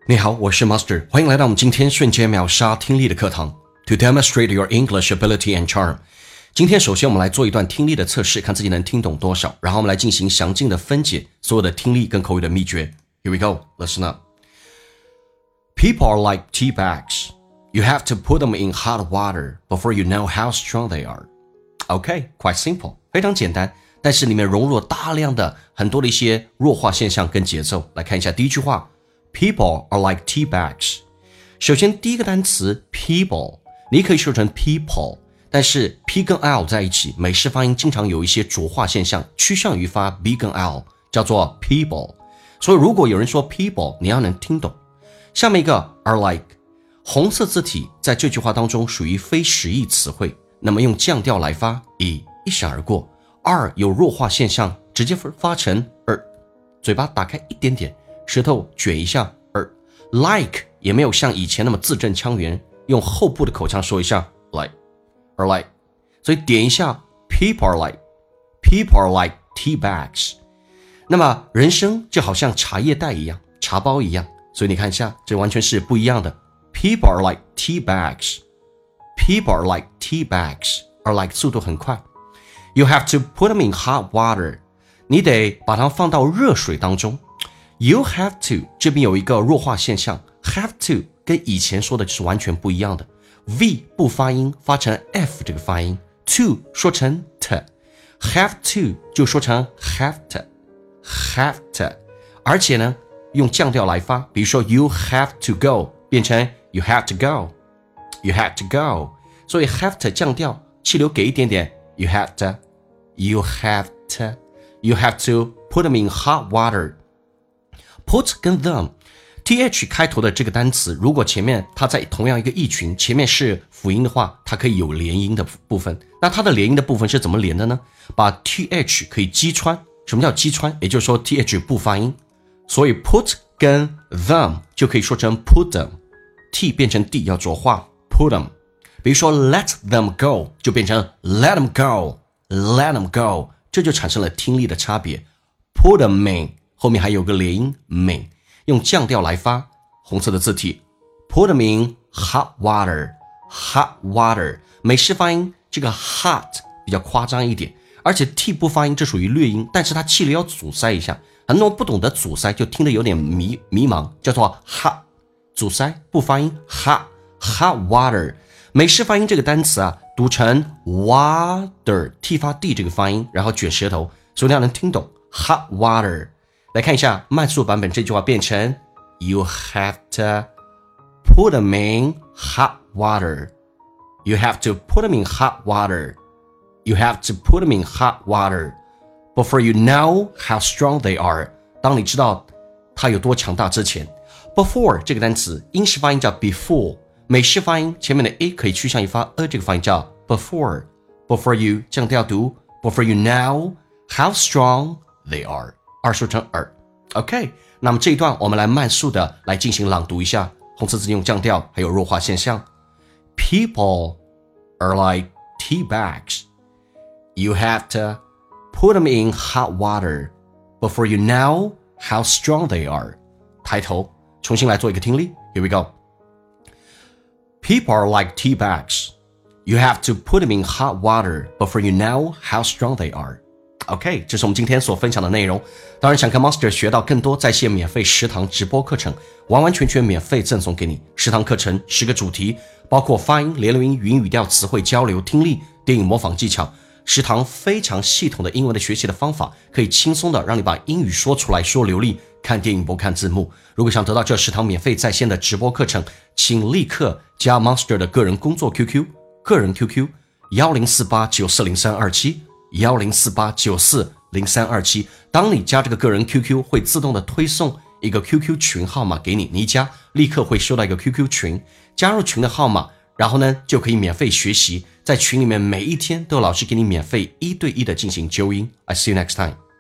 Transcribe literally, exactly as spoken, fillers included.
你好，我是 Master， 欢迎来到我们今天瞬间秒杀听力的课堂。To demonstrate your English ability and charm， 今天首先我们来做一段听力的测试，看自己能听懂多少，然后我们来进行详尽的分解所有的听力跟口语的秘诀。Here we go, listen up. People are like tea bags. You have to put them in hot water before you know how strong they are. Okay, quite simple， 非常简单，但是里面融入了大量的很多的一些弱化现象跟节奏。来看一下第一句话。People are like tea bags. 首先第一个单词 people 你可以说成 people， 但是 p 跟 l 在一起，美式发音经常有一些浊化现象，趋向于发 b 跟 l， 叫做 people。 所以如果有人说 people， 你要能听懂。下面一个 are like， 红色字体在这句话当中属于非实义词汇，那么用降调来发，以一闪而过。 are 有弱化现象，直接发成 er， 嘴巴打开一点点，舌头卷一下，而 like 也没有像以前那么字正腔圆，用后部的口腔说一下 like or like， 所以点一下 people are like people are like tea bags。 那么人生就好像茶叶袋一样，茶包一样，所以你看一下，这完全是不一样的。 people are like tea bags people are like tea bags are like 速度很快。 You have to put them in hot water， 你得把它放到热水当中。You have to 这边有一个弱化现象， have to 跟以前说的是完全不一样的。 V 不发音，发成 F 这个发音， to 说成 t， have to 就说成 have to have to， 而且呢用降调来发，比如说 you have to go 变成 you have to go you have to go， 所以 have to 降调，气流给一点点， you have to you have to you have to put them in hot water。Put 跟 them th 开头的这个单词，如果前面它在同样一个意群，前面是辅音的话，它可以有连音的部分。那它的连音的部分是怎么连的呢？把 th 可以击穿。什么叫击穿？也就是说 th 不发音，所以 put 跟 them 就可以说成 put them， t 变成 d 要浊化 put them。 比如说 let them go 就变成 let them go let them go， 这就产生了听力的差别。 put them in后面还有个连音 min， 用降调来发，红色的字体 put them in hot water hot water， 美式发音这个 hot 比较夸张一点，而且 t 不发音，这属于劣音，但是它气流要阻塞一下，很多人不懂得阻塞就听得有点迷迷茫，叫做 hot 阻塞不发音 hot hot water。 美式发音这个单词啊读成 water， t 发 d 这个发音，然后卷舌头，所以你要能听懂 hot water。来看一下慢速版本，这句话变成 You have to put them in hot water You have to put them in hot water You have to put them in hot water Before you know how strong they are， 当你知道它有多强大之前。 Before 这个单词英式发音叫 before， 美式发音前面的 a 可以趋向于发 a 这个发音叫 before Before you 降调读 Before you know how strong they are，二说成耳 OK， 那么这一段我们来慢速的来进行朗读一下，红色字用降调还有弱化现象。 People are like tea bags You have to put them in hot water Before you know how strong they are。 抬头重新来做一个听力。 Here we go People are like tea bags You have to put them in hot water Before you know how strong they are。OK， 这是我们今天所分享的内容。当然想跟 Master 学到更多在线免费十堂直播课程，完完全全免费赠送给你。十堂课程十个主题，包括发音、联络音、语音语调、词汇交流、听力、电影模仿技巧。十堂非常系统的英文的学习的方法，可以轻松的让你把英语说出来，说流利，看电影不看字幕。如果想得到这十堂免费在线的直播课程，请立刻加 Master 的个人工作 Q Q， 个人 Q Q 一零四八九四零三二七一零四八九四零三二七。当你加这个个人 Q Q， 会自动的推送一个 Q Q 群号码给你，你一加立刻会收到一个 Q Q 群，加入群的号码，然后呢就可以免费学习，在群里面每一天都有老师给你免费一对一的进行纠音。I see you next time.